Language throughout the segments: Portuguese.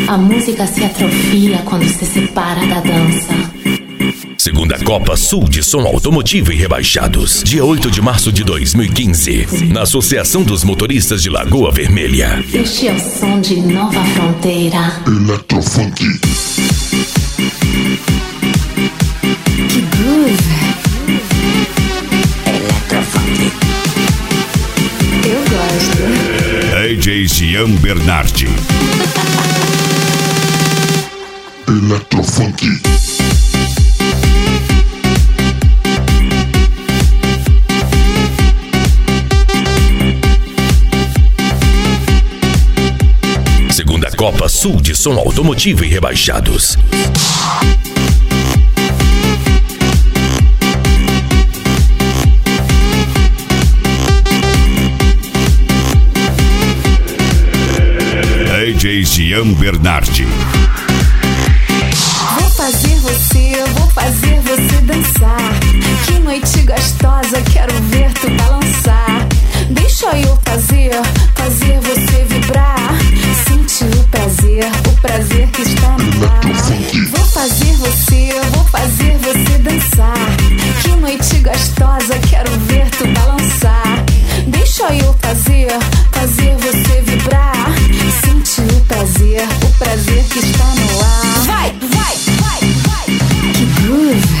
A música se atrofia quando se separa da dança. Segunda Copa Sul de Som Automotivo e Rebaixados, dia 8 de março de 2015, na Associação dos Motoristas de Lagoa Vermelha. Este é o som de Nova Fronteira. Eletrofunk. Que groove. Eletrofunk. Eu gosto. DJ Jean Bernardi. Eletrofunk. Segunda Copa Sul de Som Automotivo e Rebaixados. DJ Jean Bernardi. Vou fazer você dançar. Que noite gostosa, quero ver tu balançar. Deixa eu fazer você vibrar. Sentir o prazer que está no ar. Vou fazer você dançar. Que noite gostosa, quero ver tu balançar. Deixa eu fazer você vibrar. Sentir o prazer que está no ar. Vai! Que groove.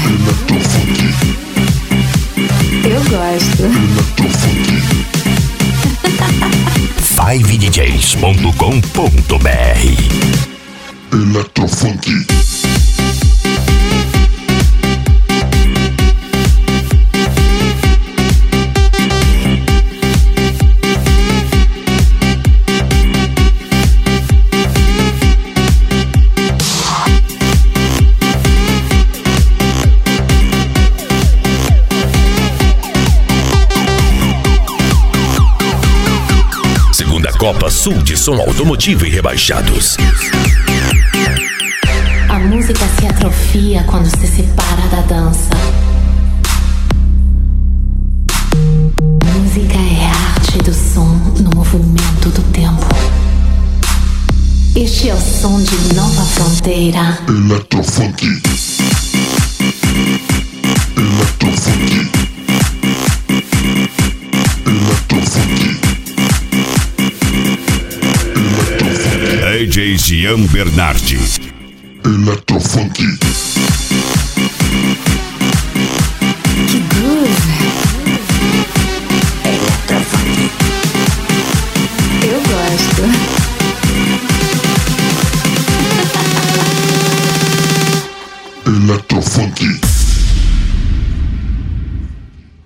Eu gosto. 5djs.com.br. Eletrofunk. Segunda Copa Sul de Som Automotivo e Rebaixados. A música se atrofia quando se separa da dança. Música é a arte do som no movimento do tempo. Este é o som de Nova Fronteira. Eletrofunk. Eletrofunk. Eletrofunk. DJ Jean Bernardi. Eletrofunk. Que groove. Eletrofunk. Eu gosto. Eletrofunk.